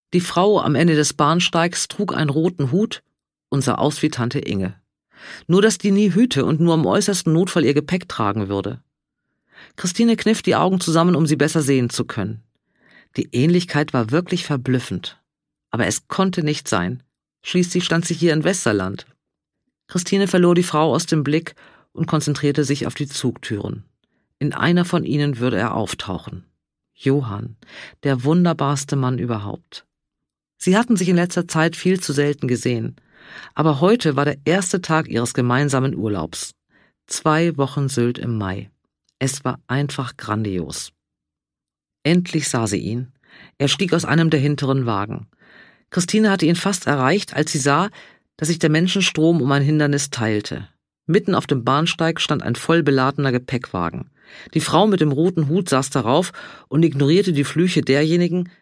Die Frau am Ende des Bahnsteigs trug einen roten Hut und sah aus wie Tante Inge. Nur, dass die nie Hüte und nur im äußersten Notfall ihr Gepäck tragen würde. Christine kniff die Augen zusammen, um sie besser sehen zu können. Die Ähnlichkeit war wirklich verblüffend. Aber es konnte nicht sein. Schließlich stand sie hier in Westerland. Christine verlor die Frau aus dem Blick und konzentrierte sich auf die Zugtüren. In einer von ihnen würde er auftauchen. Johann, der wunderbarste Mann überhaupt. Sie hatten sich in letzter Zeit viel zu selten gesehen. Aber heute war der erste Tag ihres gemeinsamen Urlaubs. 2 Wochen Sylt im Mai. Es war einfach grandios. Endlich sah sie ihn. Er stieg aus einem der hinteren Wagen. Christine hatte ihn fast erreicht, als sie sah, dass sich der Menschenstrom um ein Hindernis teilte. Mitten auf dem Bahnsteig stand ein voll beladener Gepäckwagen. Die Frau mit dem roten Hut saß darauf und ignorierte die Flüche derjenigen,